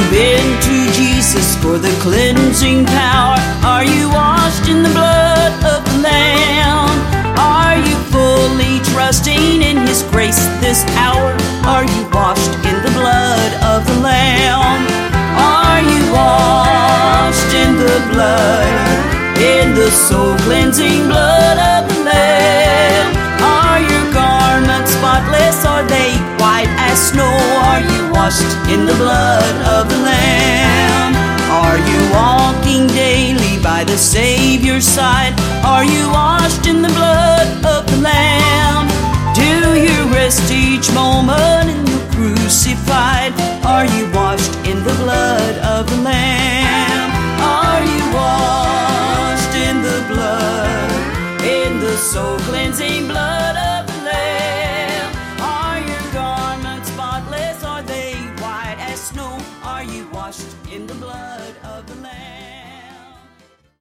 been to Jesus for the cleansing power? Are you washed in the blood of the Lamb? Are you fully trusting in His grace this hour? Are you washed in the blood of the Lamb? Are you washed in the blood, in the soul cleansing blood of the Lamb? Are your garments spotless? Are they white as snow? Are you washed in the blood of the Lamb? Are you walking daily by the Savior's side? Are you washed in the blood of the Lamb? Do you rest each moment in the crucified? Are you washed in the blood of the Lamb? Are you washed in the blood, in the soul cleansing blood of the Lamb? Are your garments spotless? Are they white as snow? Are you washed in the blood of the Lamb?